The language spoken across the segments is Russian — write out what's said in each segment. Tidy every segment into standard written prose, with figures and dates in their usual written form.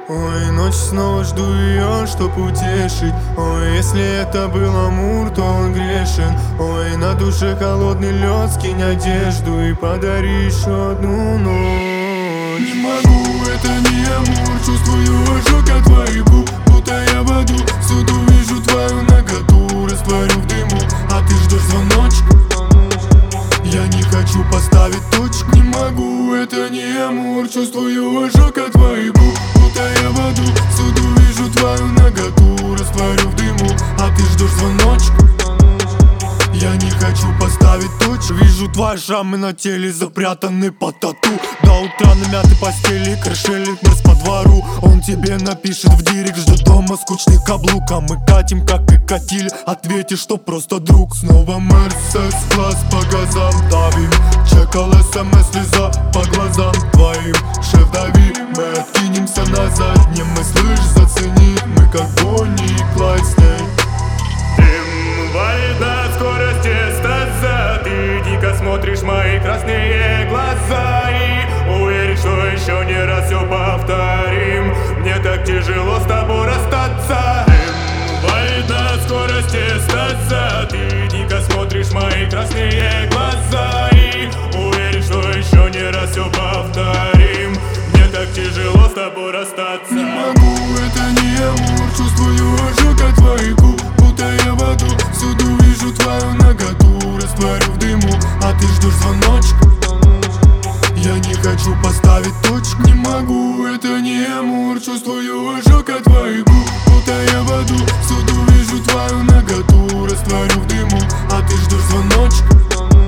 Ой, ночь снова жду ее, чтоб утешить. Ой, если это был амур, то он грешен. Ой, на душе холодный лед, скинь одежду и подари еще одну ночь. Не могу, это не амур, чувствую ожог от твоих губ, будто я в аду. Всюду вижу твою наготу, растворю в дыму, а ты ждешь звоночка. Я не хочу поставить точку. Не могу, это не амур, чувствую ожог от твоих губ, будто я в аду. Всюду вижу твою наготу, растворю в дыму, а ты ждешь звоночка. Я не хочу поставить точку. Вижу твои шрамы на теле, запрятаны под тату. До утра на мятой постели крышелит мэрс по двору. Он тебе напишет в директ, ждет дома скучный каблук. А мы катим, как и катили, ответишь, что просто друг. Снова Мерседес, глаз по газам давим. Чекал СМС, слеза по глазам твоим. Шеф, дави, мы откинемся на заднем. Мы, слышь, зацени, мы как Бонни и Клайд с ней. Дым валит на скорости стаза. Ты дико смотришь в мои красные глаза и уверен, что еще не раз все повторим. Мне так тяжело с тобой расстаться. Дым валит на скорости стаза. Ты дико смотришь в мои красные глаза и уверен, что еще не раз все повторим. Мне так тяжело с тобой расстаться. Не могу, это не амур, чувствую ожог от твоих губ, будто я в аду. Всюду вижу твою наготу, растворю в дыму, а ты ждешь звоночка. Я не хочу поставить точку. Не могу, это не амур, чувствую ожог от твоих губ, будто я в аду. Всюду вижу твою наготу, растворю в дыму, а ты ждешь звоночка.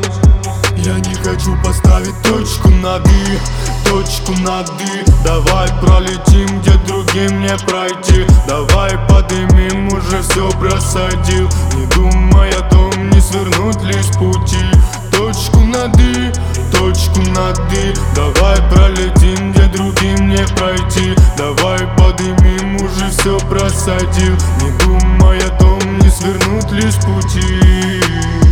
Я не хочу поставить точку над «и», точку над «и». Давай пролетим, где другим не пройти. Давай подымем, уже все просадил. Не думай о том, не свернуть лишь с пути. Точку над «и», точку над «и». Давай пролетим, где другим не пройти. Давай подымем, уже все просадил. Не думай о том, не свернуть лишь с пути.